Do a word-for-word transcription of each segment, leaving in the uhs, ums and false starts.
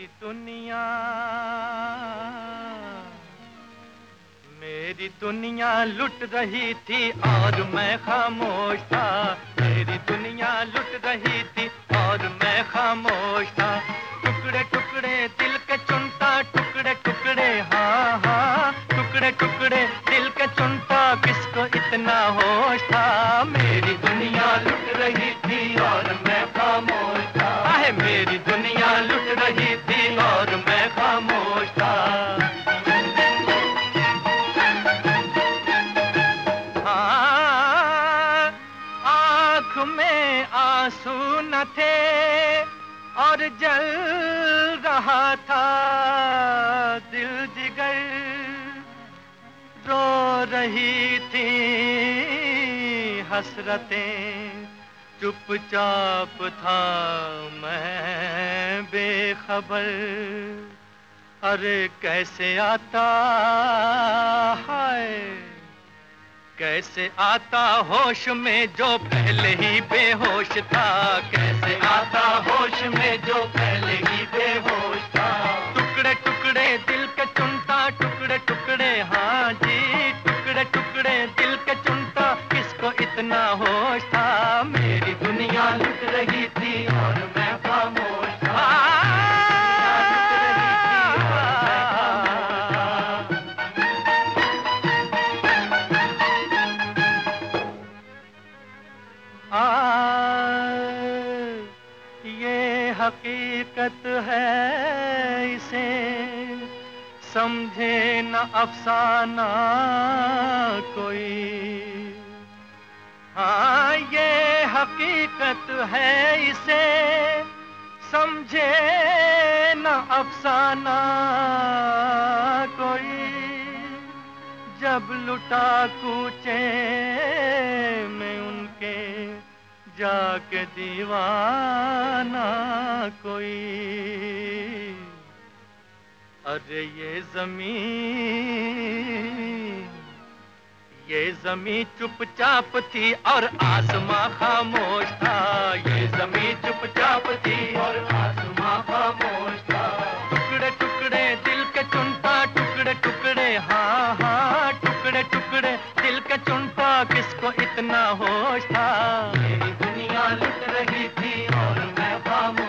मेरी दुनिया मेरी दुनिया लुट रही थी और मैं खामोश था। मेरी दुनिया लुट रही थी और मैं खामोश था। टुकड़े टुकड़े दिल के चुनता, टुकड़े टुकड़े हाँ हाँ टुकड़े टुकड़े दिल के चुनता, किसको इतना होश था। मेरी दुनिया लुट रही थी और मैं खामोश था। आहे मेरी दुनिया लुट रही थी और मैं खामोश था। हाँ, आँख में आंसू न थे और जल रहा था दिल जिगर। रो रही थी हसरतें, चुपचाप था मैं बेखबर। अरे कैसे आता हाय, कैसे आता होश में जो पहले ही बेहोश था। कैसे आता होश में जो पहले ही बेहोश था। टुकड़े टुकड़े दिल के चुनता, टुकड़े टुकड़े हाँ जी टुकड़े टुकड़े दिल के चुनता, किसको इतना होश था। मेरी दुनिया लुट रही थी और मैं खामोश था। आ, ये हकीकत है इसे समझे न अफसाना कोई। हाँ ये हकीकत है इसे समझे न अफसाना कोई। जब लुटा कूचे में उनके जाके दीवाना कोई। अरे ये ज़मीन ये ज़मीन चुपचाप थी और आसमां खामोश था। ये ज़मीन चुपचाप थी और आसमां खामोश था। टुकड़े टुकड़े दिल के चुनता, टुकड़े टुकड़े हाँ हाँ टुकड़े टुकड़े दिल के चुनता, किसको इतना होश था। मेरी दुनिया लुट रही थी और मैं खामोश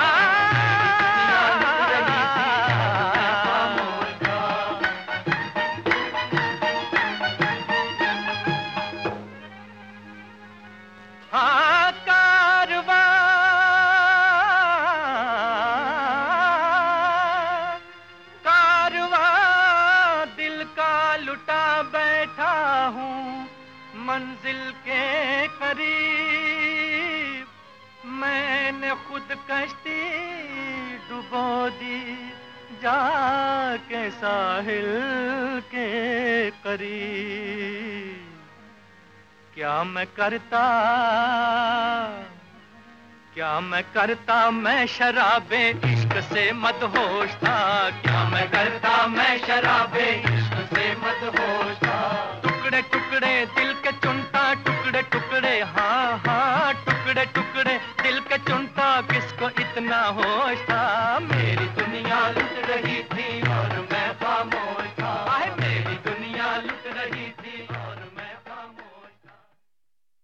बैठा हूँ मंजिल के करीब। मैंने खुद कश्ती डुबो दी जाके साहिल के करीब। क्या मैं करता क्या मैं करता मैं शराबे इश्क से मदहोश था। क्या मैं करता मैं शराबे इश्क से मदहोश था। टुकड़े टुकड़े दिल के चुनता, टुकड़े टुकड़े हाँ हाँ टुकड़े टुकड़े दिल के चुनता,